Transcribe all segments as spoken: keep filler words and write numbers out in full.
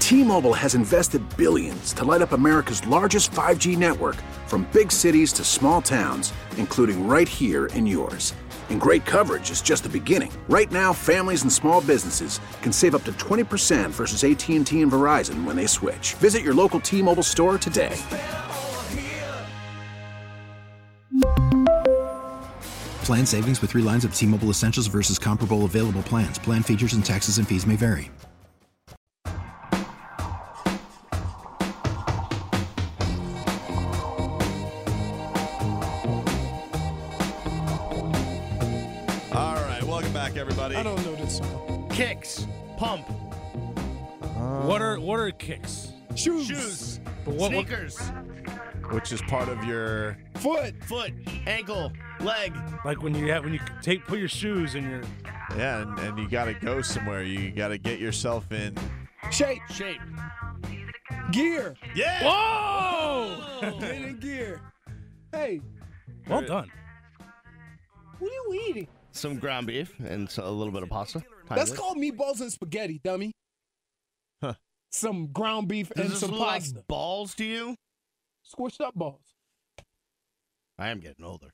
T-Mobile has invested billions to light up America's largest five G network, from big cities to small towns, including right here in yours. And great coverage is just the beginning. Right now, families and small businesses can save up to twenty percent versus A T and T and Verizon when they switch. Visit your local T-Mobile store today. Plan savings with three lines of T-Mobile Essentials versus comparable available plans. Plan features and taxes and fees may vary. All right, welcome back, everybody. I don't know this song. Kicks. Pump. Uh, What are what are kicks? Shoes. Shoes. But what, what- Sneakers. Which is part of your... Foot. Foot. Ankle. Leg. like when you have when you take put your shoes in your Yeah, and, and you got to go somewhere. You got to get yourself in... Shape. Shape. Gear. Yeah! whoa. Get in gear. Hey, Well done. what are you eating? Some ground beef and so a little bit of pasta. That's called meatballs and spaghetti, dummy. Huh. Some ground beef Does and this some look pasta. like balls to you? Squished up balls. I am getting older.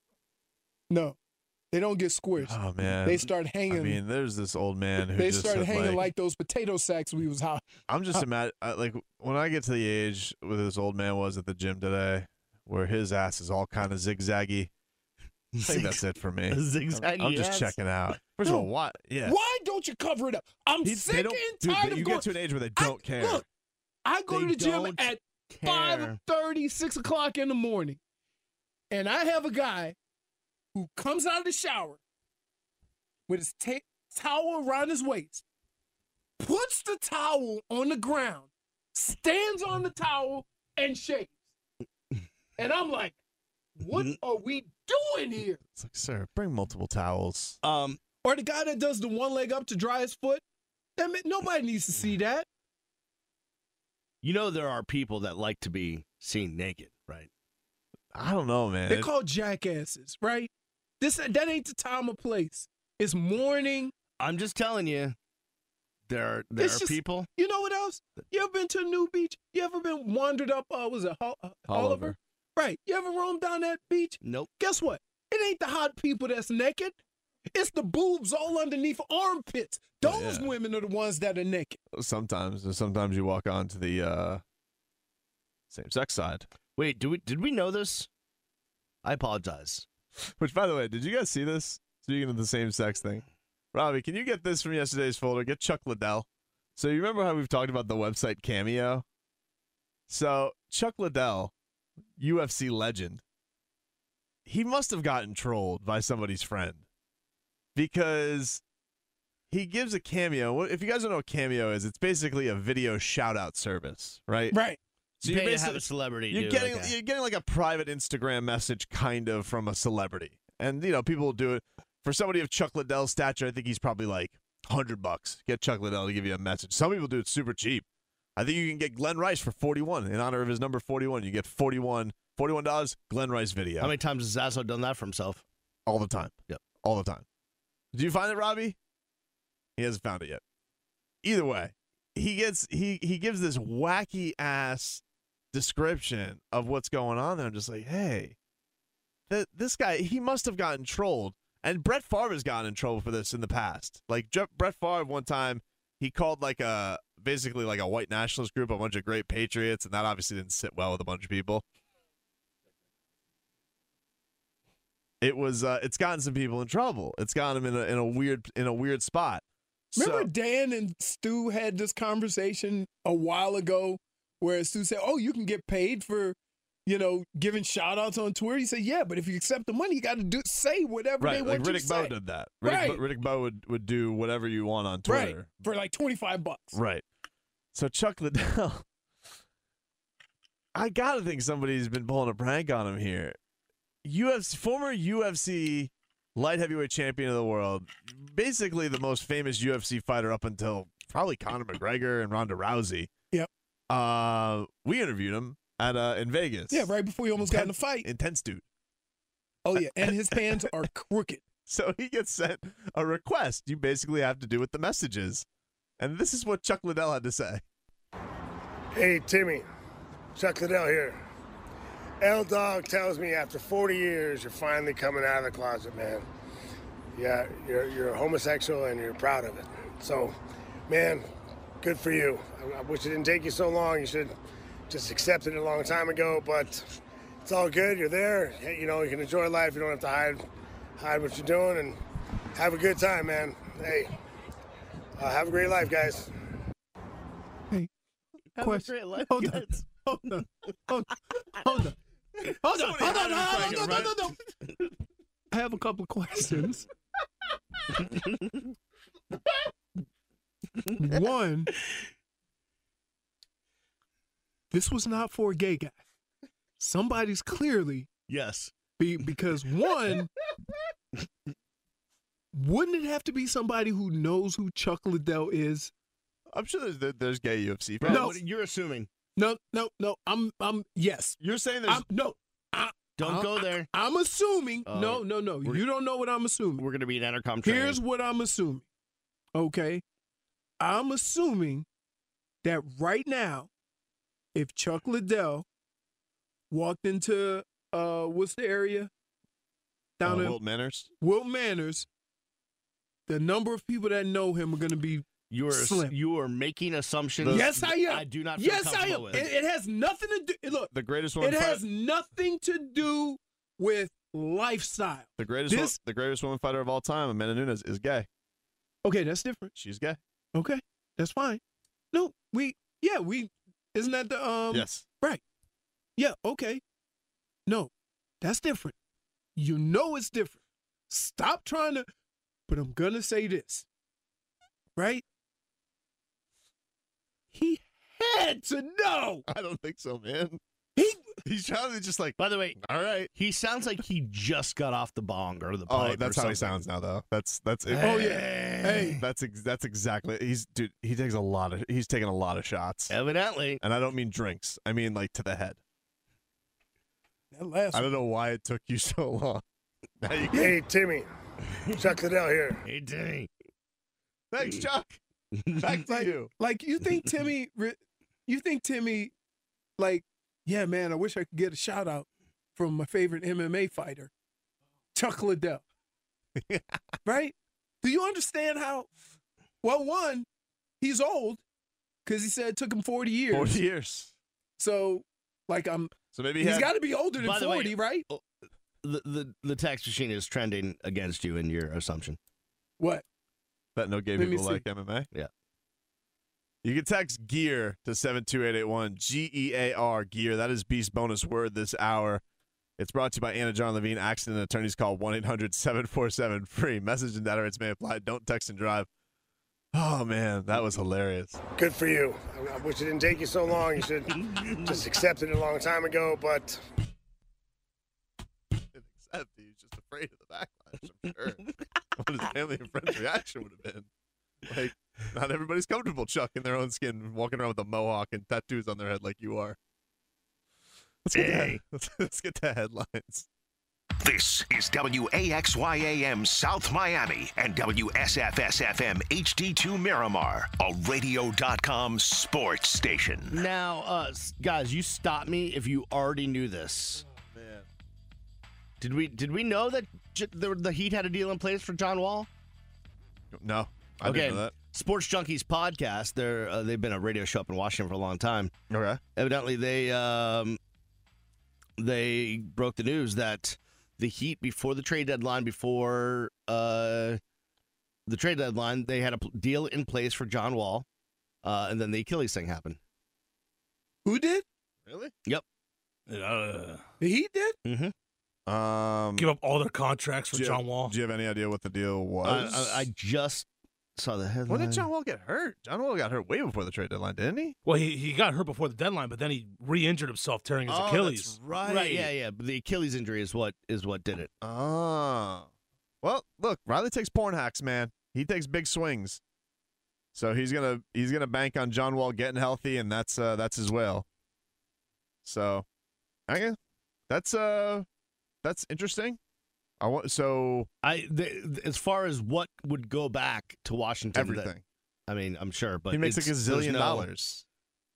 No, they don't get squished. Oh, man. They start hanging. I mean, there's this old man who they just started said, hanging like, like those potato sacks we was hot. I'm just imagine like when I get to the age where this old man was at the gym today, where his ass is all kind of zigzaggy. I think that's it for me. Zigzaggy I'm just ass? checking out. First of all, what? Yeah. Why don't you cover it up? I'm He- sick they don't, and dude, tired they- of you going. get to an age where they I- don't care. Look, I go They to the gym don't at care. five thirty, six o'clock in the morning, and I have a guy who comes out of the shower with his ta- towel around his waist, puts the towel on the ground, stands on the towel, and shakes. And I'm like, what are we doing here? It's like, sir, bring multiple towels. Um, Or the guy that does the one leg up to dry his foot. That ma- nobody needs to see that. you know there are people that like to be seen naked, right? I don't know, man. They're It- called jackasses, right? This that ain't the time or place. It's morning. I'm just telling you, there are, there It's are just- people. You know what else? You ever been to a new beach? You ever been wandered up? Uh, was it Hol- uh, Oliver? Oliver. Right. You ever roamed down that beach? Nope. Guess what? It ain't the hot people that's naked. It's the boobs all underneath armpits. Oh, Those yeah. women are the ones that are naked. Sometimes, sometimes you walk on to the uh, same-sex side. Wait, do we did we know this? I apologize. Which, by the way, did you guys see this? Speaking of the same-sex thing, Robbie, can you get this from yesterday's folder? Get Chuck Liddell. So you remember how we've talked about the website Cameo? So Chuck Liddell, U F C legend, he must have gotten trolled by somebody's friend because he gives a Cameo. If you guys don't know what Cameo is, it's basically a video shout-out service, right? Right. So You you're pay to have basically a celebrity. you're do getting like a- you're getting like a private Instagram message kind of from a celebrity, and you know people will do it for somebody of Chuck Liddell's stature. I think he's probably like hundred bucks. Get Chuck Liddell to give you a message. Some people do it super cheap. I think you can get Glenn Rice for forty-one in honor of his number forty-one. You get forty-one forty-one dollars Glenn Rice video. How many times has Zazo done that for himself? All the time. Yep. All the time. Did you find it, Robbie? He hasn't found it yet. Either way, he gets he he gives this wacky ass description of what's going on there. I'm just like, hey, th- this guy, he must have gotten trolled. And Brett Favre has gotten in trouble for this in the past. Like Je- Brett Favre, one time, he called like a basically like a white nationalist group a bunch of great patriots, and that obviously didn't sit well with a bunch of people. It was uh, it's gotten some people in trouble. It's gotten them in a in a weird in a weird spot. Remember So- Dan and Stu had this conversation a while ago where Stu said, oh, you can get paid for, you know, giving shout outs on Twitter. He said, yeah, but if you accept the money, you got to do say whatever they Right, want like you Riddick to Bowe say. did that. Riddick, Right. Bo- Riddick Bowe would, would do whatever you want on Right. Twitter. For like twenty-five bucks. Right. So Chuck Liddell, I gotta think somebody's been pulling a prank on him here. U F C former U F C light heavyweight champion of the world, basically the most famous U F C fighter up until probably Conor McGregor and Ronda Rousey. Yep. Uh, we interviewed him at uh in Vegas. Yeah, right before he almost got in a Intense- fight. Intense dude. Oh, yeah. And his hands are crooked. So he gets sent a request. You basically have to do what the message is. And this is what Chuck Liddell had to say. Hey, Timmy. Chuck Liddell here. L-Dog tells me after forty years, you're finally coming out of the closet, man. Yeah, you're, you're homosexual and you're proud of it. So, man, good for you. I, I wish it didn't take you so long. You should just accepted it a long time ago, but it's all good. You're there. Hey, you know, you can enjoy life. You don't have to hide, hide what you're doing, and have a good time, man. Hey, uh, have a great life, guys. Hey, Have question. a great life, Hold on. guys. Hold on. Hold on. Hold on. Hold on. Hold on. Somebody Hold on. had Hold on. Hold on. I have a couple of questions. One, this was not for a gay guy. Somebody's clearly Yes. be because one, wouldn't it have to be somebody who knows who Chuck Liddell is? I'm sure there's there- there's gay U F C Bro, fans. No. what- you're assuming. No, no, no. I'm, I'm. Yes. You're saying there's I'm, no. I, Don't I- go there. I'm assuming. Oh, no, no, no. we're- You don't know what I'm assuming. We're going to be an intercom training. Here's what I'm assuming. Okay. I'm assuming that right now, if Chuck Liddell walked into uh what's the area? uh, Down in Wilt Manors. Wilt Manors, the number of people that know him are gonna be You are Slim. you are making assumptions. Yes, I am. I do not feel Yes, I comfortable am. with. It, it has nothing to do look, The greatest woman. it fight- has nothing to do with lifestyle. the greatest. wo- this- the greatest woman fighter of all time, Amanda Nunes, is gay. Okay, that's different. She's gay. Okay, that's fine. No, we yeah, we isn't that the um yes. Yeah, okay. No, that's different. You know it's different. Stop trying to, but I'm going to say this, right? He had to know. I don't think so, man. He, He's trying to just like. By the way, All right. he sounds like he just got off the bong or the Oh, pipe. that's or how he something. sounds now, though. That's that's it. oh, yeah. Hey, That's ex- that's exactly. He's dude. He takes a lot of. He's taking a lot of shots, Evidently. and I don't mean drinks. I mean like to the head. that last I one. don't know why it took you so long. Now you can- Hey, Timmy. Chuck Liddell here. Hey, Timmy. Thanks, Chuck. Back to Like, you. like, you think Timmy, re- you think Timmy, like, yeah, man, I wish I could get a shout out from my favorite M M A fighter, Chuck Liddell. Right? Do you understand how? Well, one, he's old because he said it took him forty years. Forty years. So, like, I'm. So maybe he He's had, got to be older than By the way- forty, right? The, the the text machine is trending against you in your assumption. What? that no gay Let me people see. like M M A. Yeah. You can text GEAR to seven two eight eight one, G E A R, GEAR. That is Beast bonus word this hour. It's brought to you by Anna John Levine. Accident attorneys call one eight hundred seven four seven free. Message and data rates may apply. Don't text and drive. Oh, man, that was hilarious. Good for you. I, I wish it didn't take you so long. You should just accepted it a long time ago, but Except he was just afraid of the backlash, I'm sure. What his family and friends' reaction would have been. Like, not everybody's comfortable, Chuck, in their own skin, walking around with a mohawk and tattoos on their head like you are. Let's get, Hey. to, let's, let's get to headlines. This is W A X Y A M South Miami and W S F S F M H D two Miramar, a radio dot com sports station. Now, uh, s- guys, you stop me if you already knew this. Man. Did we did we know that J- the, the Heat had a deal in place for John Wall? No, I okay, didn't know Sports Junkies podcast. They're uh, they've been a radio show up in Washington for a long time. that. Okay. Evidently, they um, they broke the news that the Heat, before the trade deadline, before uh, the trade deadline, they had a p- deal in place for John Wall, uh, and then the Achilles thing happened. Who did? Really? Uh, He did? Mm-hmm. Um, give up all their contracts for do you- John Wall. Do you have any idea what the deal I, was? I, I just saw the headline. when did John Wall get hurt? John Wall got hurt way before the trade deadline, didn't he? Well, he, he got hurt before the deadline, but then he re-injured himself, tearing his Achilles. right. Right, yeah, yeah. But the Achilles injury is what is what did it. Oh. Well, look, Riley takes porn hacks, man. He takes big swings. So he's gonna he's gonna bank on John Wall getting healthy, and that's uh that's his will. So I guess that's uh that's interesting. I want so I the, as far as what would go back to Washington, that- everything. I mean, I'm sure, but he makes like a it's- there's zillion no- dollars.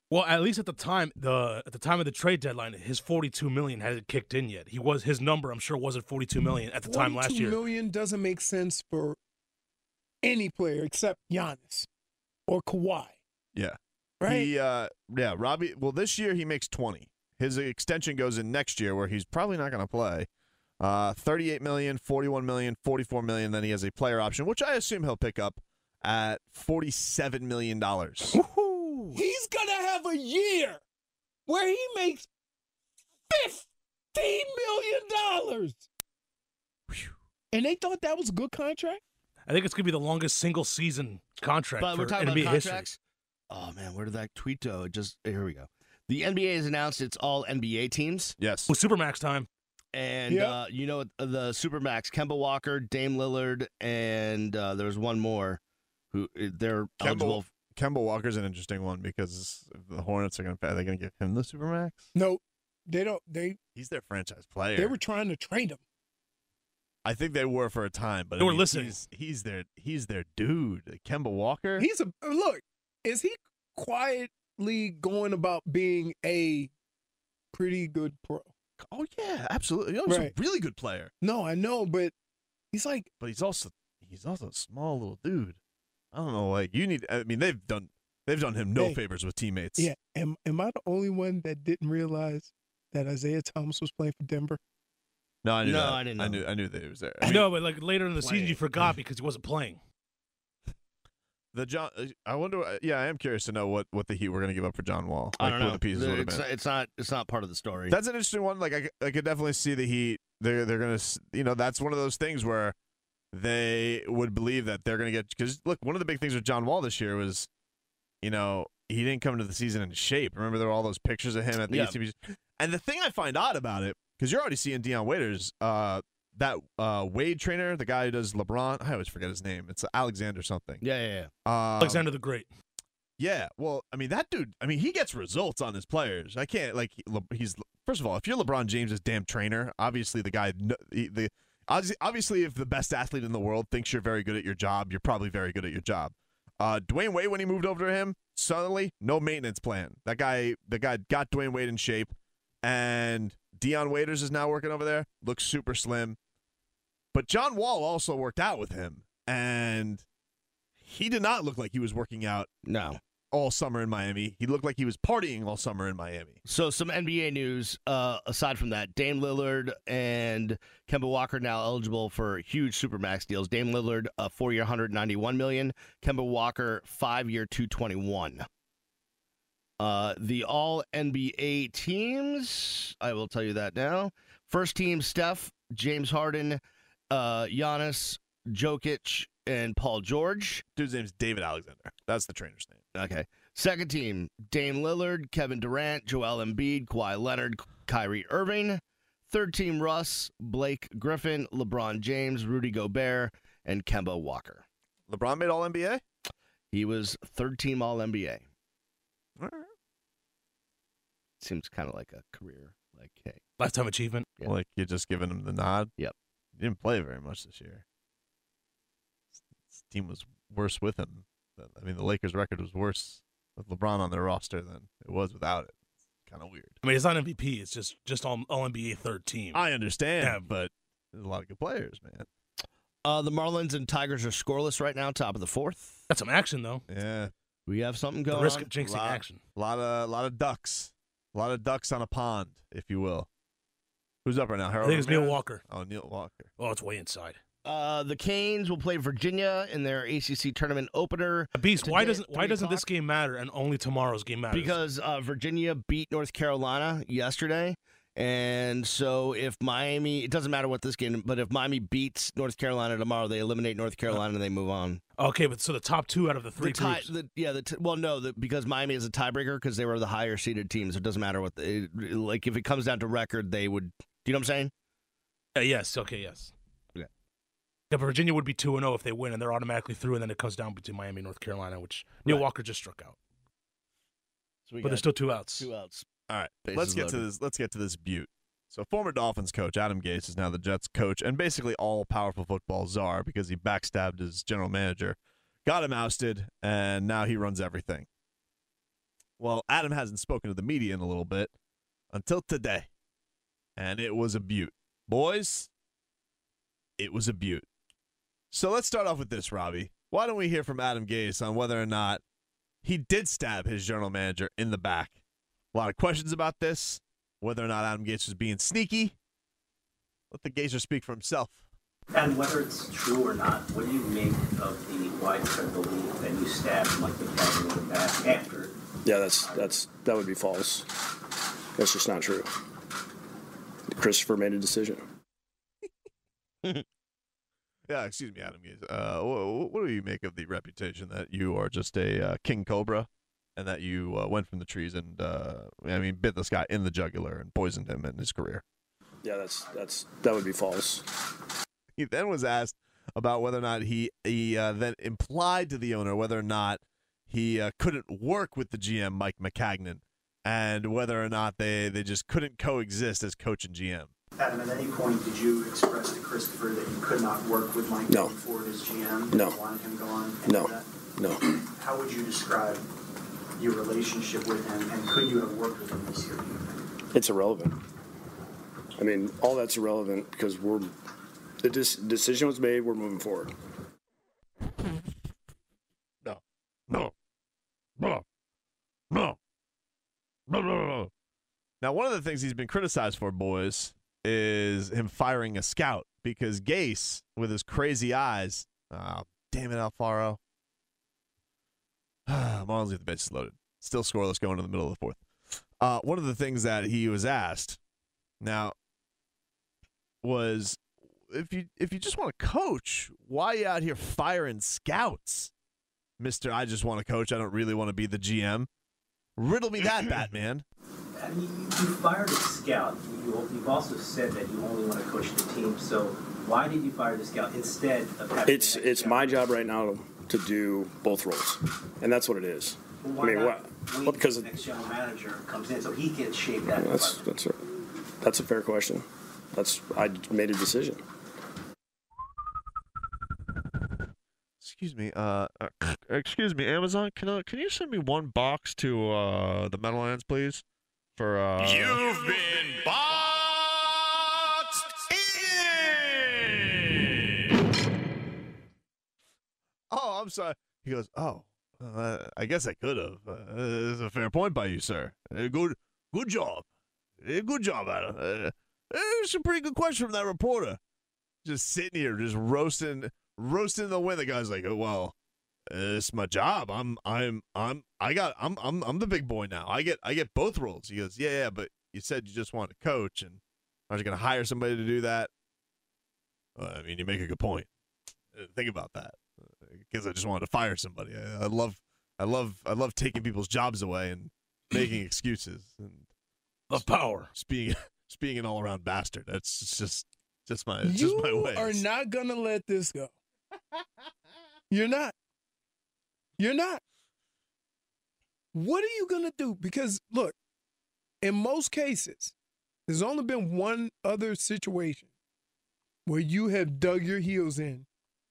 Well, at least at the time, the at the time of the trade deadline, his forty-two million hadn't kicked in yet. He was his number, I'm sure, wasn't forty-two million at the time last year. forty-two million doesn't make sense for any player except Giannis or Kawhi. Yeah. Right? He, uh, yeah, Robbie. Well, this year he makes twenty. His extension goes in next year, where he's probably not going to play. Uh, thirty-eight million, forty-one million, forty-four million. Then he has a player option, which I assume he'll pick up at forty-seven million dollars. He's gonna have a year where he makes fifteen million dollars. And they thought that was a good contract? I think it's gonna be the longest single season contract But for we're talking N B A about history. contracts. Oh man, where did that tweet go? It just here we go. The N B A has announced it's all N B A teams. Yes. With Supermax time. And, Yep. uh, you know, the Supermax, Kemba Walker, Dame Lillard, and uh, there's one more who they're eligible. Kemba, Kemba Walker's an interesting one because if the Hornets are going to pay. Are they going to give him the Supermax? No, they don't. They He's their franchise player. they were trying to trade him. I think they were for a time, but They I were mean, listening. He's, he's their he's their dude, Kemba Walker. He's a look. Is he quietly going about being a pretty good pro? Oh yeah, absolutely. He's Right. a really good player, No, I know, but he's like but he's also he's also a small little dude. I don't know, like you need. I mean, they've done they've done him no Hey. favors with teammates. Yeah, am am I the only one that didn't realize that Isaiah Thomas was playing for Denver? No, I knew No, that. I didn't I know. knew I knew that he was there. I I mean, know, but like later in the season, playing. you forgot because he wasn't playing. the John. I wonder. uh, Yeah, I am curious to know what, what the Heat were going to give up for John Wall. I Like, don't what know. the pieces would have it's, been. it's not. It's not part of the story. That's an interesting one. Like I, c- I could definitely see the Heat. They're they're gonna. s- You know, that's one of those things where they would believe that they're gonna get. Because look, one of the big things with John Wall this year was, you know, he didn't come into the season in shape. Remember, there were all those pictures of him at the Yeah. E C B. And the thing I find odd about it, because you're already seeing Deion Waiters, uh, that uh, Wade trainer, the guy who does LeBron. I always forget his name. It's Alexander something. yeah, yeah, yeah. Um, Alexander the Great. Yeah, well, I mean that dude. I mean he gets results on his players. I can't like he- Le- he's first of all, if you're LeBron James' damn trainer, obviously the guy, kn- he- the obviously, obviously if the best athlete in the world thinks you're very good at your job, you're probably very good at your job. Uh, Dwayne Wade, when he moved over to him, suddenly no maintenance plan. That guy, the guy got Dwayne Wade in shape, and Deion Waiters is now working over there. Looks super slim, but John Wall also worked out with him, and he did not look like he was working out No. all summer in Miami. He looked like he was partying all summer in Miami. So some N B A news. Uh, aside from that, Dame Lillard and Kemba Walker now eligible for huge supermax deals. Dame Lillard, a four-year, one hundred ninety-one million dollars. Kemba Walker, five-year, two hundred twenty-one. Uh, the All N B A teams. I will tell you that now. First team: Steph, James Harden, uh, Giannis, Jokic, and Paul George. Dude's name's David Alexander. That's the trainer's name. Okay. Second team, Dame Lillard, Kevin Durant, Joel Embiid, Kawhi Leonard, Kyrie Irving. Third team, Russ, Blake Griffin, LeBron James, Rudy Gobert, and Kemba Walker. LeBron made All N B A? He was third team All N B A. Seems kind of like a career. Like, hey. Lifetime achievement. Yeah. Like you're just giving him the nod? Yep. He didn't play very much this year. His team was worse with him. I mean, the Lakers' record was worse with LeBron on their roster than it was without it. It's kind of weird. I mean, it's not M V P. It's just just all, all N B A third team. I understand, Yeah. but there's a lot of good players, man. Uh, the Marlins and Tigers are scoreless right now, top of the fourth. Got some action though. Yeah. We have something The going risk on. of jinxing Lot- action. A lot of, lot of ducks. A lot of ducks on a pond, if you will. Who's up right now? I Harold think it's Neil Ramirez? Walker. Oh, Neil Walker. Oh, it's way inside. Uh, the Canes will play Virginia in their A C C tournament opener. Beast, why Today at doesn't why three doesn't this o'clock? game matter and only tomorrow's game matters? Because uh, Virginia beat North Carolina yesterday. And so if Miami, it doesn't matter what this game, but if Miami beats North Carolina tomorrow, they eliminate North Carolina and they move on. okay, but so the top two out of the three The tie, groups. the, yeah, the t- well, no, the, because Miami is a tiebreaker because they were the higher seeded team, so it doesn't matter what. The, it, like if it comes down to record, they would. Do you know what I'm saying? Uh, yes. Okay. Yes. Okay. Yeah, but Virginia would be two and zero if they win, and they're automatically through. And then it comes down between Miami and North Carolina, which Neil Right. Walker just struck out. So we But got there's still two outs. two outs. All right, Bases let's get to loaded. this. Let's get to this Butte. So, former Dolphins coach Adam Gase is now the Jets coach, and basically all powerful football czar because he backstabbed his general manager, got him ousted, and now he runs everything. Well, Adam hasn't spoken to the media in a little bit until today, and it was a beaut. Boys, it was a beaut. So let's start off with this, Robbie. Why don't we hear from Adam Gase on whether or not he did stab his general manager in the back? A lot of questions about this, whether or not Adam Gase was being sneaky. Let the Gazer speak for himself. And whether it's true or not, what do you make of the widespread belief that you stabbed Mike McCagnon in the back after? Yeah, that's that's that would be false. That's just not true. Christopher made a decision. Yeah, excuse me, Adam Gase. Uh, what, what do you make of the reputation that you are just a uh, king cobra, and that you uh, went from the trees and uh, I mean bit this guy in the jugular and poisoned him in his career? Yeah, that's that's that would be false. He then was asked about whether or not he he uh, then implied to the owner whether or not he uh, couldn't work with the G M Mike McCagnon, and whether or not they they just couldn't coexist as coach and G M. Adam, at any point did you express to Christopher that you could not work with Mike No. going forward as G M? No. You wanted him to go on? Any No. of that? No. How would you describe your relationship with him, and could you have worked with him this year? It's irrelevant. I mean, all that's irrelevant because we're the dis- decision was made. We're moving forward. No. No. No. No. No. No. No. Now, one of the things he's been criticized for, boys, is him firing a scout because Gase, with his crazy eyes, oh, damn it, Alfaro. Marlins get the bench loaded. Still scoreless going to the middle of the fourth. Uh, one of the things that he was asked now was, if you if you just want to coach, why are you out here firing scouts, Mister I just want to coach. I don't really want to be the G M. Riddle me that, Batman. I mean, you, you fired a scout. You, you've also said that you only want to coach the team. So why did you fire the scout instead of having It's it's my job right now to do both roles, and that's what it is. Well, I why mean, not what? wait Well, because till the next general manager comes in so he can shape that. that's department? that's a, that's a fair question. That's I made a decision. Excuse me, uh, uh, excuse me, Amazon. Can uh, can you send me one box to uh the Meadowlands, please? For uh. You've been boxed in. Oh, I'm sorry. He goes, oh, uh, I guess I could have. Uh, it's a fair point by you, sir. Uh, good, good job. Uh, good job, Adam. Uh, it's a pretty good question from that reporter. Just sitting here, just roasting, roasting the wind. The guy's like, oh well, uh, it's my job. I'm, I'm, I'm, I got, I'm, I'm, I'm the big boy now. I get, I get both roles. He goes, yeah, yeah, but you said you just wanted to coach, and aren't you going to hire somebody to do that? Well, I mean, you make a good point. Uh, think about that. Because I just wanted to fire somebody. I, I love, I love, I love taking people's jobs away and making excuses and Love power. just being, just being an all-around bastard. That's just, just my, You just my ways. are not gonna let this go. You're not. You're not. What are you gonna do? Because look, in most cases, there's only been one other situation where you have dug your heels in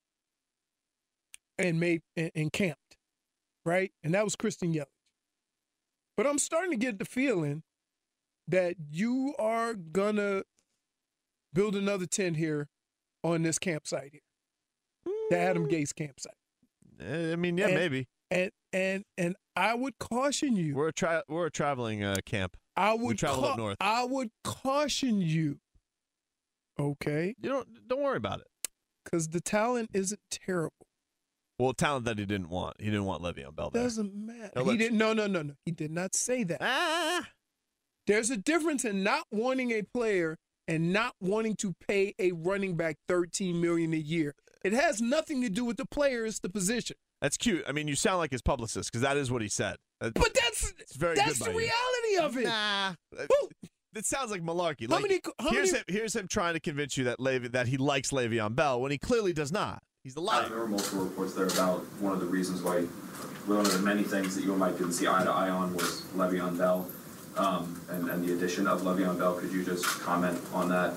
and made and, and camped, right? And that was Christian Yelich. But I'm starting to get the feeling that you are gonna build another tent here on this campsite here, the Adam Gase campsite. I mean, yeah, And- maybe. And and and I would caution you. We're a tra- we're a traveling uh, camp. I we would traveled cau- up north. I would caution you. Okay, You don't don't worry about it. because the talent isn't terrible. Well, talent that he didn't want. He didn't want Le'Veon Bell there. Doesn't matter. No, he let's- didn't. No, no, no, no. He did not say that. Ah, There's a difference in not wanting a player and not wanting to pay a running back thirteen million dollars a year. It has nothing to do with the player; it's the position. that's cute. I mean, you sound like his publicist because that is what he said. That- But that's it's very that's good the by you. reality of it. Nah, Who? it sounds like malarkey. How Like, many? How here's many? him. Here's him trying to convince you that Le'Ve- that he likes Le'Veon Bell when he clearly does not. He's the Uh, liar. there were multiple reports there about one of the reasons why, one of the many things that you and Mike didn't see eye to eye on was Le'Veon Bell, um, and, and the addition of Le'Veon Bell. Could you just comment on that?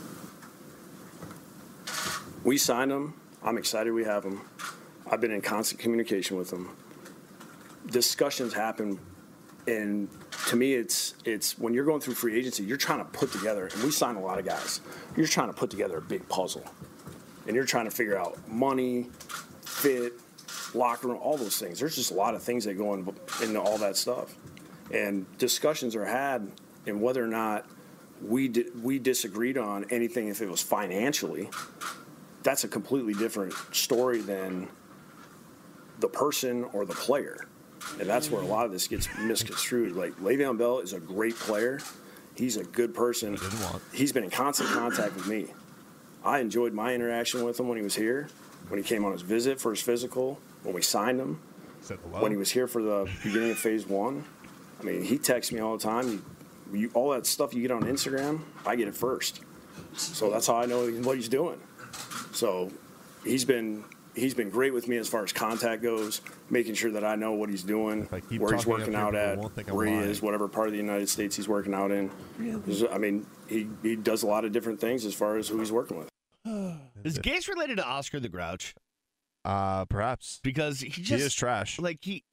We signed him. I'm excited we have him. I've been in constant communication with him. Discussions happen And to me, it's it's when you're going through free agency, you're trying to put together, and we sign a lot of guys, you're trying to put together a big puzzle. And you're trying to figure out money, fit, locker room, all those things. There's just a lot of things that go in, into all that stuff. And discussions are had in whether or not we di- we disagreed on anything if it was financially. That's a completely different story than the person or the player. And that's where a lot of this gets misconstrued. Like, Le'Veon Bell is a great player. He's a good person. He's been in constant contact with me. I enjoyed my interaction with him when he was here, when he came on his visit for his physical, when we signed him, when he was here for the beginning of phase one. I mean, he texts me all the time. You, you, all that stuff you get on Instagram, I get it first. So that's how I know what he's doing. So he's been he's been great with me as far as contact goes, making sure that I know what he's doing, where he's working out at, where he is, whatever part of the United States he's working out in. Really? I mean, he, he does a lot of different things as far as who he's working with. Is Gase related to Oscar the Grouch? Uh, perhaps. Because he just... He is trash. Like, he...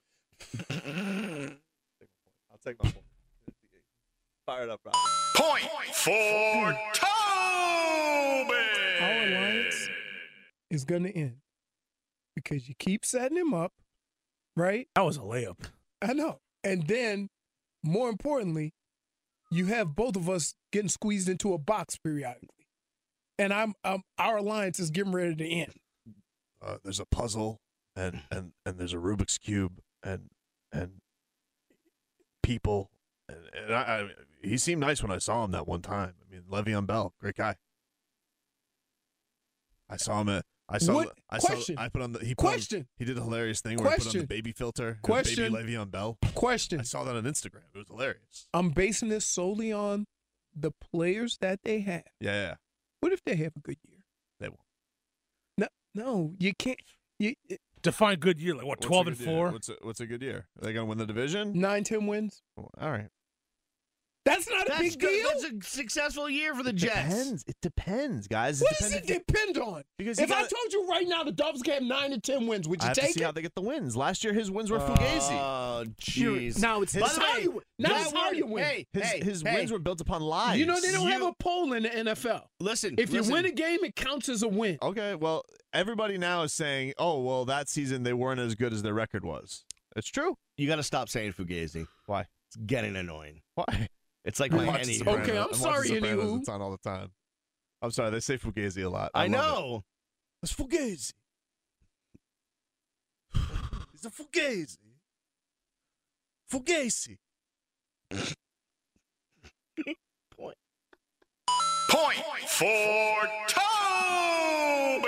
I'll take my point. Fire it up, Rob. Point for Toby! Our alliance is going to end because you keep setting him up, right? That was a layup. I know. And then, more importantly, you have both of us getting squeezed into a box periodically. And I'm, I'm our alliance is getting ready to end. Uh, there's a puzzle, and, and, and there's a Rubik's Cube, and and people. And, and I, I, he seemed nice when I saw him that one time. I mean, Le'Veon Bell, great guy. I saw him at. I saw. What? I Question. saw. I put on the. He put Question. On, he did a hilarious thing where he put on Question. the baby filter. Question. Baby Le'Veon Bell. Question. I saw that on Instagram. It was hilarious. I'm basing this solely on the players that they have. Yeah, yeah. What if they have a good year? They won't. No, no, you can't. You, it, Define good year, like what, What's twelve a and good year? four? What's a, what's a good year? Are they gonna win the division? nine, ten wins. Well, all right. That's not a That's big good. deal. That's a successful year for the It Jets. depends. It depends, guys. It What depends does it if- depend on? Because if you I gotta- told you right now the Dolphins can have nine and ten wins, would I you have to take see it? how they get the wins. Last year, his wins were fugazi. Oh, You're- jeez. Now it's By this the how way, you win. Now that it's how word- you win. Hey, His hey, his hey. wins were built upon lies. You know they don't You- have a poll in the N F L. Listen, If you listen. win a game, it counts as a win. Okay, well, everybody now is saying, "Oh, well, that season they weren't as good as their record was." It's true. You got to stop saying Fugazi. Why? It's getting annoying. Why? It's like I my watch any. Sopranos. Okay, I'm I watch sorry, Sopranos. anywho. It's on all the time. I'm sorry. They say fugazi a lot. I, I, love know. It. It's fugazi. It's a fugazi. Fugazi. Point. Point for Toby!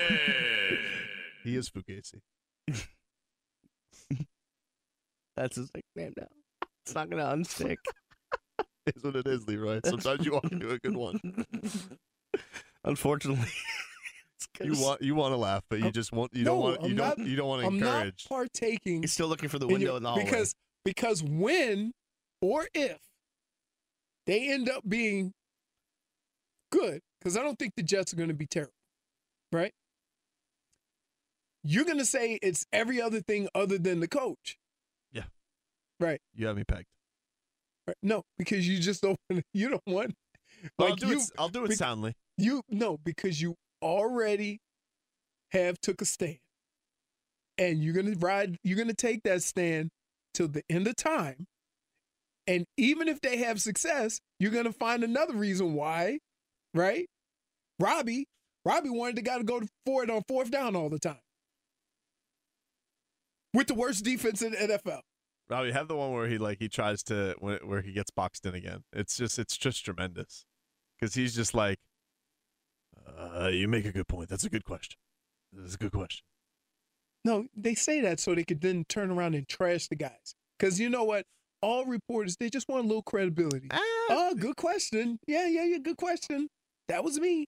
He is fugazi. That's his nickname now. It's not going to unstick. It's what it is, Leroy. Sometimes you want to do a good one. Unfortunately, it's 'cause You want you want to laugh, but you just want you don't No, want you I'm don't not- you don't want to I'm not encourage. partaking he's still looking for the in window your- in the hallway. because because when or if they end up being good, because I don't think the Jets are going to be terrible, right? You're going to say it's every other thing other than the coach. Yeah. Right. You have me pegged. right. No, because you just don't. You don't want. Well, Like I'll do you, it. I'll do it be- soundly. You no, because you already have took a stand, and you're gonna ride. You're gonna take that stand till the end of time, and even if they have success, you're gonna find another reason why, right? Robbie, Robbie wanted the guy to go for it on fourth down all the time, with the worst defense in the N F L. Robbie, have the one where he like he tries to when, where he gets boxed in again. It's just it's just tremendous because he's just like, uh, you make a good point. That's a good question. That's a good question. No, they say that so they could then turn around and trash the guys. Because you know what? All reporters, they just want a little credibility. Ah. Oh, good question. Yeah, yeah, yeah, good question. That was me.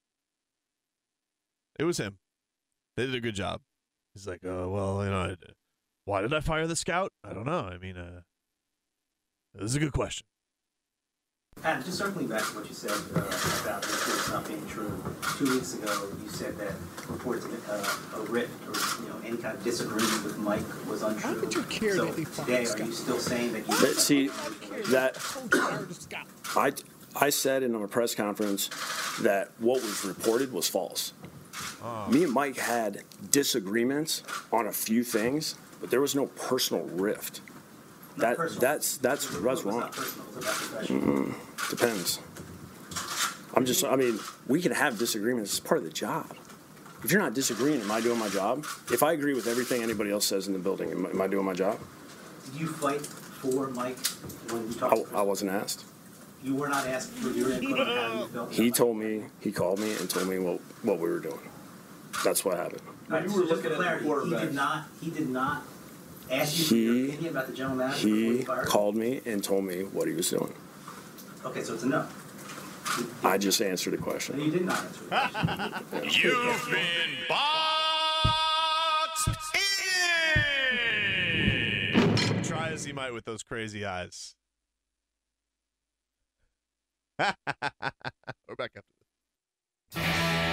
It was him. They did a good job. He's like, oh well, you know, I, why did I fire the scout? I don't know. I mean, uh, this is a good question. Pat, just circling back to what you said uh, about reports not being true. Two weeks ago, you said that reports of uh, a rift or you know any kind of disagreement with Mike was untrue. How could you care so that they fired today, Scott? are you still saying that you? But see, that I I said in a press conference that what was reported was false. Oh. Me and Mike had disagreements on a few things, but there was no personal rift. That that's that's that's wrong. Mm, depends. I'm just. I mean, we can have disagreements. It's part of the job. If you're not disagreeing, am I doing my job? If I agree with everything anybody else says in the building, am, am I doing my job? Did you fight for Mike when you talked? I, I wasn't asked. You were not asked for your input on how you felt. He told me. He called me and told me what what we were doing. That's what happened. Right, you were so looking at the quarterback. He did not. He did not ask you for your He opinion about the general manager before he you fired him? called me and told me what he was doing. Okay, so it's a no. I just answered the No, question. you did not answer the question. You've been boxed in. Try as he might with those crazy eyes. We're back after this.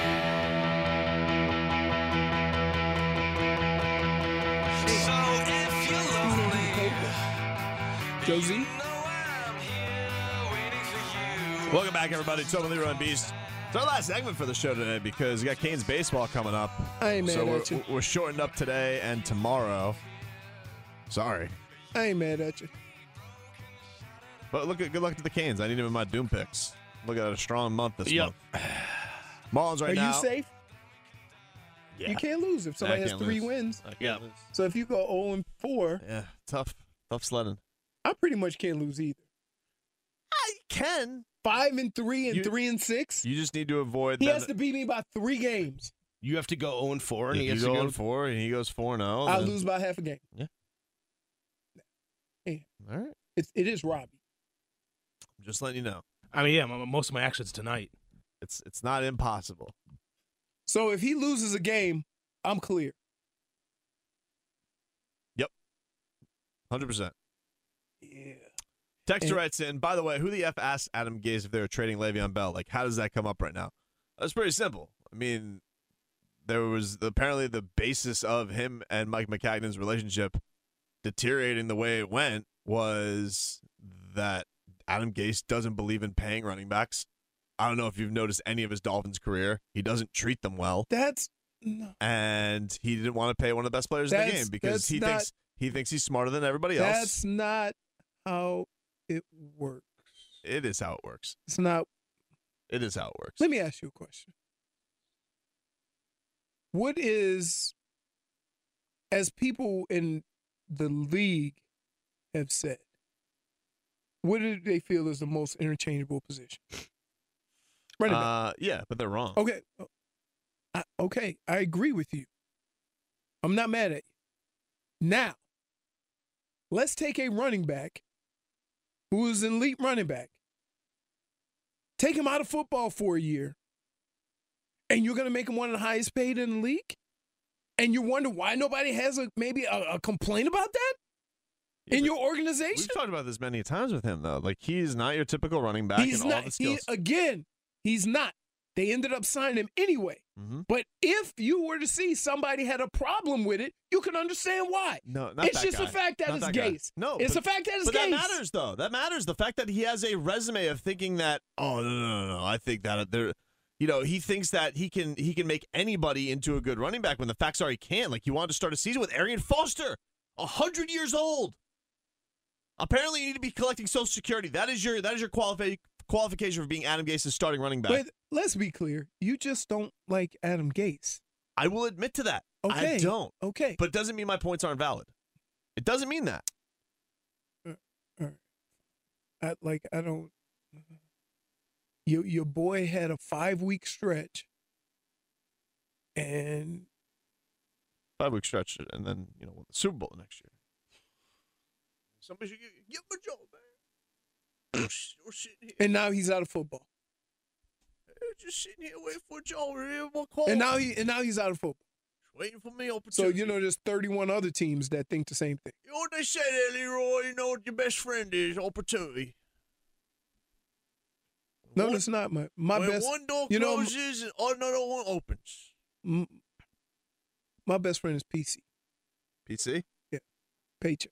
Josie? Welcome back, everybody. Tobin Leroy and Beast. It's our last segment for the show today because we got Canes baseball coming up. I ain't mad so we're, at you. we're shortened up today and tomorrow. Sorry. I ain't mad at you. But look at good luck to the Canes. I need them in my Doom picks. Look at a strong month this Yep. month. Marlins right Are now. you safe? Yeah. You can't lose if somebody I has can't three lose. wins. I can't Yeah. lose. So if you go oh and four, Yeah, tough. Tough sledding. I pretty much can't lose either. I can. Five and three and You- three and six. You just need to avoid He them. has to beat me by three games. You have to go oh and four, and If he you has go to on go. four and he goes four and oh. I then- lose by half a game. All right. It's, it is Robbie. I'm just letting you know. I mean, yeah, m- most of my actions tonight. It's it's not impossible. So if he loses a game, I'm clear. one hundred percent. Yeah. Texter And- writes in, by the way, who the F asked Adam Gase if they were trading Le'Veon Bell? Like, how does that come up right now? That's pretty simple. I mean, there was apparently the basis of him and Mike McCagnon's relationship deteriorating the way it went was that Adam Gase doesn't believe in paying running backs. I don't know if you've noticed any of his Dolphins career. He doesn't treat them well. That's no. And he didn't want to pay one of the best players in the That's- game because that's he not- thinks he thinks he's smarter than everybody else. That's not how it works. It is how it works. It's not. It is how it works. Let me ask you a question. What is, as people in the league have said, what do they feel is the most interchangeable position? Running back. Uh, yeah, but they're wrong. Okay. I, okay, I agree with you. I'm not mad at you. Now, let's take a running back who is an elite running back. Take him out of football for a year, and you're going to make him one of the highest paid in the league? And you wonder why nobody has a maybe a, a complaint about that Yeah, in but your organization? We've talked about this many times with him, though. Like, he's not your typical running back He's and all not. the He, skills. again, he's not. They ended up signing him anyway. Mhm. But if you were to see somebody had a problem with it, you can understand why. No, not It's that just guy. the fact that Not it's that guy. Gase. No, it's but- the fact that it's But Gase. that matters, though. That matters. The fact that he has a resume of thinking that, oh, no, no, no, no. I think that there, you know, he thinks that he can he can make anybody into a good running back when the facts are he can't. Like, he wanted to start a season with Arian Foster, one hundred years old. Apparently, you need to be collecting Social Security. That is your that is your qualifi- qualification for being Adam Gase's starting running back. But let's be clear. You just don't like Adam Gase. I will admit to that. Okay. I don't. Okay. But it doesn't mean my points aren't valid. It doesn't mean that. All right. I, like, I don't. Your, your boy had a five week stretch. And Five week stretch, and then, you know, win the Super Bowl next year. Somebody should give, give him a job, man. We're s- we're sitting here, and now he's out of football. just sitting here waiting for a job. Here, one call. And now he and now he's out of football. waiting for me So opportunity. you know there's thirty-one other teams that think the same thing. You know what they say there, Leroy? You know what your best friend is? Opportunity. No, One- that's not my my when best. one door you know, closes and another one opens. m- my best friend is P C. P C? Paycheck.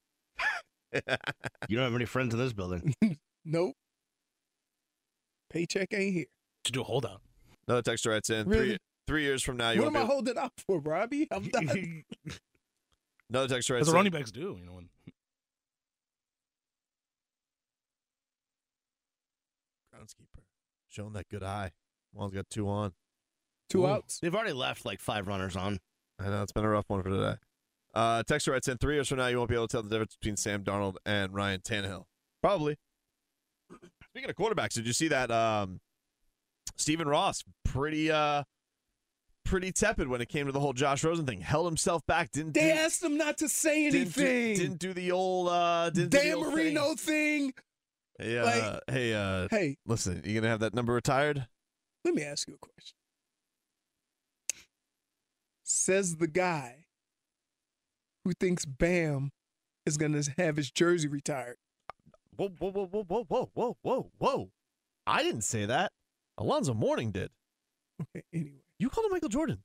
You don't have any friends in this building. Nope. Paycheck ain't here. To do a holdout. Another texter writes in Really? three three years from now. You What won't am I be, holding out for, Robbie? I'm done. another texter writes That's what in. running backs do, you know. When, Groundskeeper showing that good eye. Juan's got two on. Two Ooh. outs. They've already left like five runners on. I know it's been a rough one for today. Uh, texter writes in three years from now, you won't be able to tell the difference between Sam Darnold and Ryan Tannehill. Probably. Speaking of quarterbacks, did you see that? Um, Stephen Ross, pretty, uh, pretty tepid when it came to the whole Josh Rosen thing. Held himself back. Didn't They do, asked him not to say didn't do, anything. didn't do the old, uh, didn't do the Dan old Marino thing. thing. Hey, uh, like- hey, uh, Hey, listen, you gonna have that number retired? let me ask you a question. Says the guy who thinks Bam is going to have his jersey retired. Whoa, whoa, whoa, whoa, whoa, whoa, whoa, whoa, whoa! I didn't say that. Alonzo Mourning did. Okay, anyway. You called him Michael Jordan.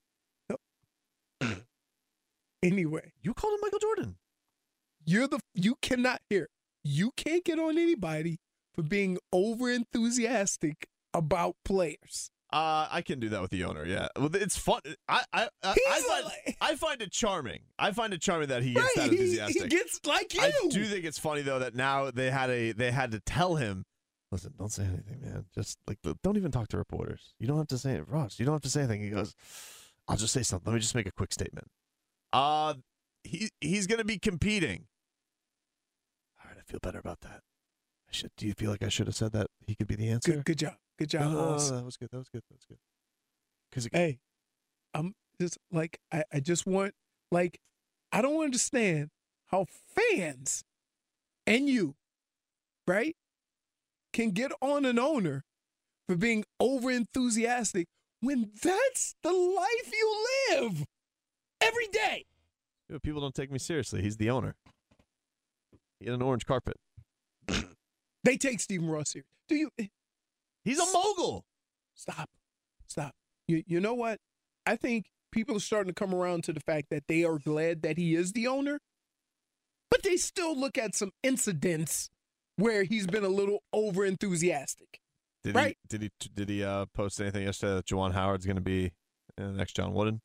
Anyway, You called him Michael Jordan. you're the you cannot hear. You can't get on anybody for being over enthusiastic about players. Uh, I can do that with the owner. Yeah, well, it's fun. I I I, He's I, find, like- I find it charming. I find it charming that he gets that Right, he, enthusiastic. he gets like you. I do think it's funny though that now they had a they had to tell him, listen, don't say anything, man. Just like don't even talk to reporters. You don't have to say it, Ross. You don't have to say anything. He goes, I'll just say something. Let me just make a quick statement. Uh, he he's gonna be competing. All right, I feel better about that. I should. Do you feel like I should have said that he could be the answer? Good, good job. Good job, No, no, no, Ross. no, that was good. That was good. That was good. Because Hey, I'm just like I, I just want like I don't understand how fans and you, right, can get on an owner for being over enthusiastic when that's the life you live every day. people don't take me seriously. He's the owner. He had an orange carpet. They take Stephen Ross serious. Do you? He's a mogul. Stop. Stop. You you know what? I think people are starting to come around to the fact that they are glad that he is the owner, but they still look at some incidents where he's been a little over enthusiastic. Did Right. he? Did he? Did he uh, post anything yesterday that Juwan Howard's going to be uh, the next John Wooden?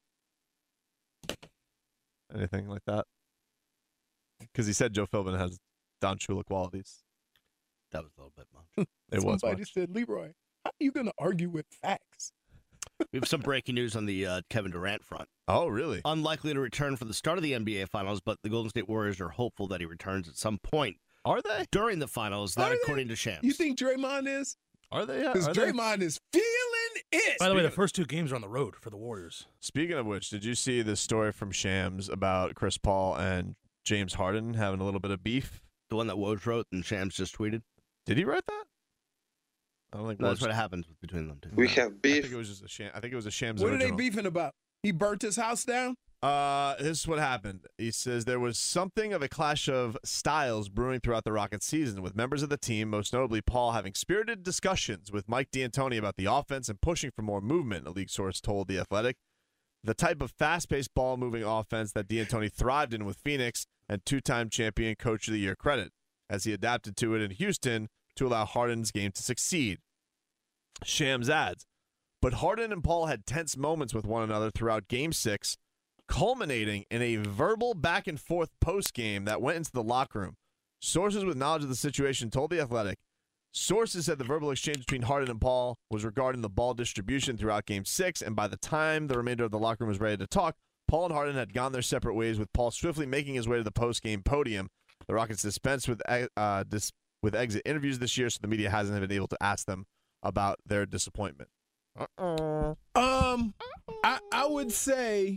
Anything like that? Because he said Joe Philbin has Don Shula qualities. That was a little bit much. It was Somebody much. said, Leroy, how are you going to argue with facts? We have some breaking news on the uh, Kevin Durant front. Oh, really? Unlikely to return for the start of the N B A Finals, but the Golden State Warriors are hopeful that he returns at some point Are they? during the finals. That Are they? according to Shams. You think Draymond is? Are they? Yeah. Because Are they? Draymond is feeling it. By the way, the first two games are on the road for the Warriors. Speaking of which, did you see the story from Shams about Chris Paul and James Harden having a little bit of beef? The one that Woj wrote and Shams just tweeted? Did he write that? I don't think No, that's Woj- what happens between them two. We have I beef. think it was just a Sham. I think it was a Shams What are original. they beefing about? He burnt his house down? Uh, this is what happened. He says there was something of a clash of styles brewing throughout the Rockets season, with members of the team, most notably Paul, having spirited discussions with Mike D'Antoni about the offense and pushing for more movement, a league source told The Athletic. The type of fast-paced ball-moving offense that D'Antoni thrived in with Phoenix and two-time champion Coach of the Year credit, as he adapted to it in Houston to allow Harden's game to succeed. Shams adds, but Harden and Paul had tense moments with one another throughout Game six, culminating in a verbal back and forth post game that went into the locker room. Sources with knowledge of the situation told The Athletic. Sources said the verbal exchange between Harden and Paul was regarding the ball distribution throughout Game six, and by the time the remainder of the locker room was ready to talk, Paul and Harden had gone their separate ways, with Paul swiftly making his way to the post game podium. The Rockets dispensed with uh, dis- with exit interviews this year, so the media hasn't been able to ask them about their disappointment. Uh-oh. Um, I, I would say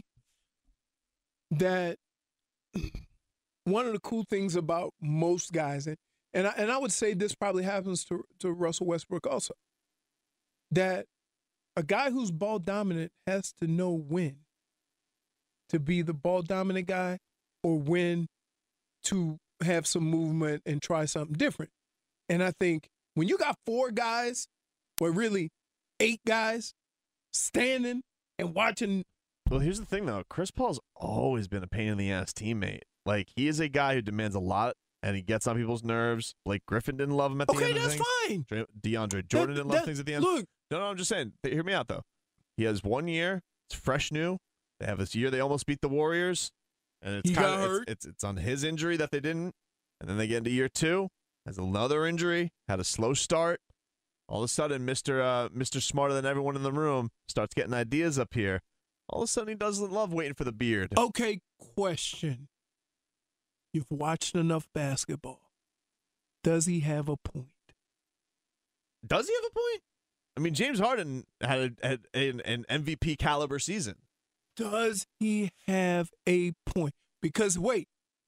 that one of the cool things about most guys, and and I, and I would say this probably happens to, to Russell Westbrook also, that a guy who's ball dominant has to know when to be the ball dominant guy or when to have some movement and try something different. And I think when you got four guys where really eight guys standing and watching. Well, here's the thing, though. Chris Paul's always been a pain in the ass teammate. Like, he is a guy who demands a lot, and he gets on people's nerves. Blake Griffin didn't love him at the Okay, end of that's things. fine. DeAndre Jordan That- didn't love that- things at the end. Look, No, no, I'm just saying. Hear me out, though. He has one year. It's fresh new. They have this year. They almost beat the Warriors, and it's He kind got of hurt. it's, it's it's on his injury that they didn't. And then they get into year two, has another injury, had a slow start. All of a sudden, Mister Uh, Mister Smarter than everyone in the room starts getting ideas up here. All of a sudden, he doesn't love waiting for the beard. okay, question. You've watched enough basketball. Does he have a point? Does he have a point? I mean, James Harden had, a, had an, an M V P caliber season. Does he have a point? Because, wait.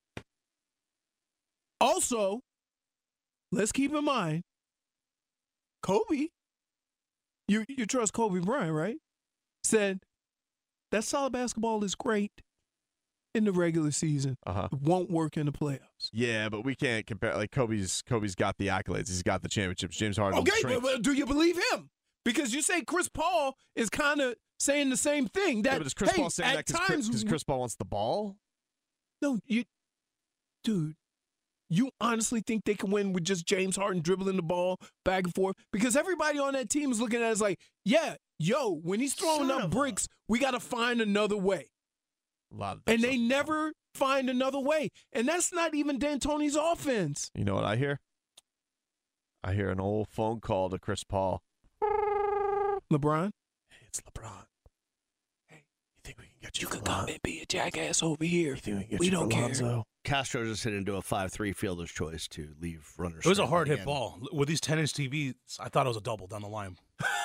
Also, let's keep in mind, Kobe, you, you trust Kobe Bryant, right? Said that solid basketball is great in the regular season. Uh-huh. It won't work in the playoffs. Yeah, but we can't compare. Like Kobe's, Kobe's got the accolades. He's got the championships. James Harden. Okay, shrinks. but, but do you believe him? Because you say Chris Paul is kind of saying the same thing. That yeah, but is Chris hey, Paul saying at that because times Chris, Chris Paul wants the ball? No, you, dude. You honestly think they can win with just James Harden dribbling the ball back and forth? Because everybody on that team is looking at it as like, yeah, yo, when he's throwing Son up of a- bricks, we got to find another way. A lot of And stuff. they never find another way. And that's not even D'Antoni's offense. You know what I hear? I hear an old phone call to Chris Paul. LeBron? Hey, it's LeBron. Hey, you think we can get you? You for could come Lon- and be a jackass over here. You think we can get We you don't for care. Lonzo? Castro just hit into a five three fielder's choice to leave runners. It was a stranded hard hit again. ball. With these ten inch T Vs, I thought it was a double down the line.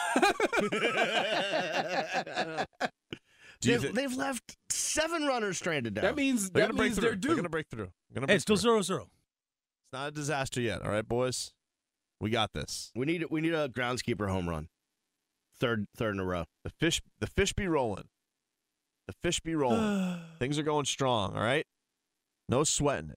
Do you They've, thi- they've left seven runners stranded down. That means They're that gonna break means through. they're They're due. gonna break through. Gonna Hey, break it's still through. zero zero. It's not a disaster yet. All right, boys. We got this. we need we need a groundskeeper home run. Third third in a row. The fish. The fish be rolling. The fish be rolling. Things are going strong. All right. No sweating it.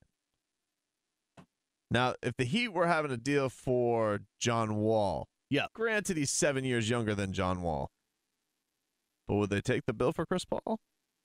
Now, if the Heat were having a deal for John Wall, Yeah. granted he's seven years younger than John Wall, but would they take the bill for Chris Paul?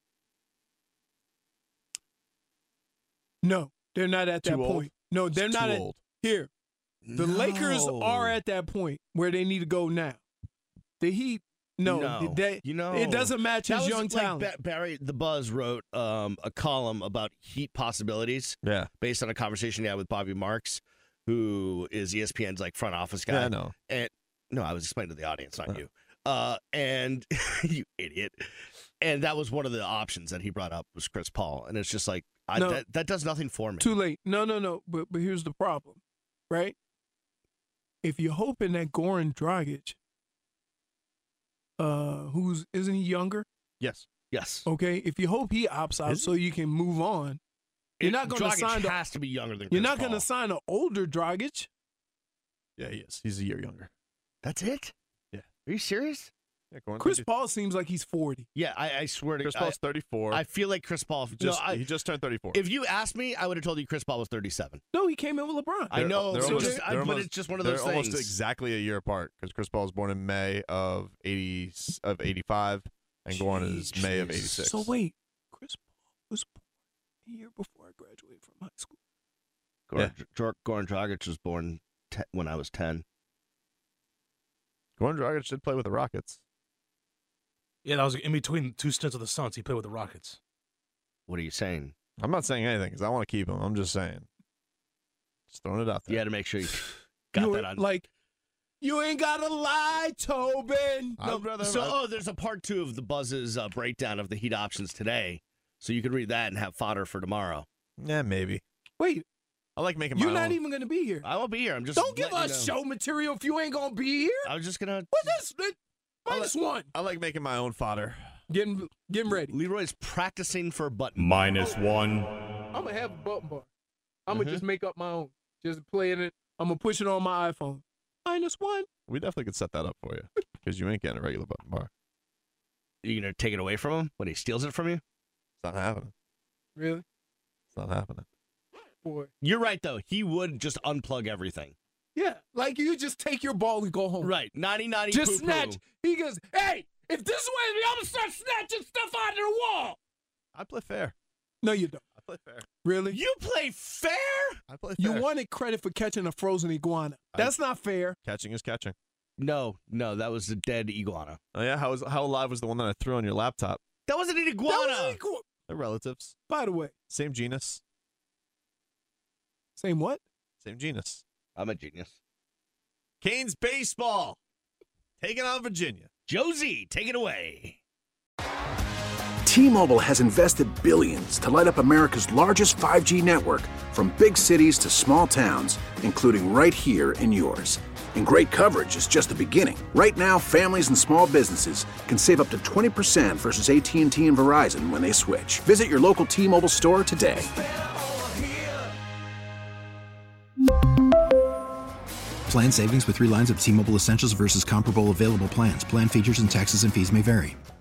No, they're not at that Too old? point. No, they're It's not too at old. here. The Lakers No. are at that point where they need to go now. The Heat, no, No. they, You know, it doesn't match That his was young like talent. Ba- Barry the Buzz wrote um, a column about Heat possibilities Yeah. based on a conversation he had with Bobby Marks, who is E S P N's like front office guy. Yeah, I know. And no, I was explaining to the audience, not Oh. you. Uh, and you idiot. And that was one of the options that he brought up was Chris Paul, and it's just like I, No. that that does nothing for me. Too late. No, no, no. But but here's the problem, right? If you're hoping that Goran Dragic, uh, who's isn't he younger? Yes. Yes, Okay, if you hope he opts out Is he? so you can move on, you're It- not going to Dragic sign. The, has to be younger than. you're Chris not going to Paul. sign an older Dragic. Yeah, he is. He's a year younger. That's it. Yeah. Are you serious? Yeah, go on. Chris Paul seems like he's forty. Yeah, I, I swear to Chris I- Paul's thirty-four. I feel like Chris Paul. just, no, I, he just turned thirty-four. if you asked me, I would have told you Chris Paul was thirty-seven. No, he came in with LeBron. I know, They're so almost, just- I- they're but almost- it's just one of they're those almost things. exactly a year apart because Chris Paul was born in May of eighty of eighty-five, and Goran is May of Jesus. eighty-six. So wait, Chris Paul was born a year before I graduated from high school. Goran, Dr- Goran Dragic was born te- when I was ten. Goran Dragic did play with the Rockets. Yeah, that was in between two stints of the Suns. He played with the Rockets. What are you saying? I'm not saying anything because I want to keep him. I'm just saying. Just throwing it out there. You had to make sure you got You that were on. like, you ain't gotta lie, Tobin. I'd No, rather- so, oh, there's a part two of the Buzz's uh, breakdown of the Heat options today, so you can read that and have fodder for tomorrow. Yeah, maybe. Wait, I like making my you're not own. even gonna be here. I won't be here. I'm just Don't give letting us you know. show material if you ain't gonna be here. I was just gonna. What's this? That- Minus one. I like making my own fodder. Getting getting ready. Leroy's practicing for a button. Minus one. I'm gonna have a button bar. I'm Mhm. gonna just make up my own. Just play it. I'm gonna push it on my iPhone. Minus one. We definitely could set that up for you because you ain't getting a regular button bar. You gonna take it away from him when he steals it from you? It's not happening. Really? It's not happening. Boy. You're right though. He would just unplug everything. Yeah, like you just take your ball and go home. Right, ninety ninety. Just poo-poo. snatch. He goes, hey, if this is what I'm gonna start snatching stuff out of the wall. I play fair. No, you don't. I play fair. Really? You play fair? I play fair. You wanted credit for catching a frozen iguana. That's I, not fair. Catching is catching. No, no, that was a dead iguana. Oh yeah, how was how alive was the one that I threw on your laptop? That wasn't an iguana. That was an iguana. They're relatives. By the way, same genus. Same what? Same genus. I'm a genius. Canes baseball taking on Virginia. Josie, take it away. T-Mobile has invested billions to light up America's largest five G network, from big cities to small towns, including right here in yours. And great coverage is just the beginning. Right now, families and small businesses can save up to twenty percent versus A T and T and Verizon when they switch. Visit your local T-Mobile store today. Plan savings with three lines of T-Mobile Essentials versus comparable available plans. Plan features and taxes and fees may vary.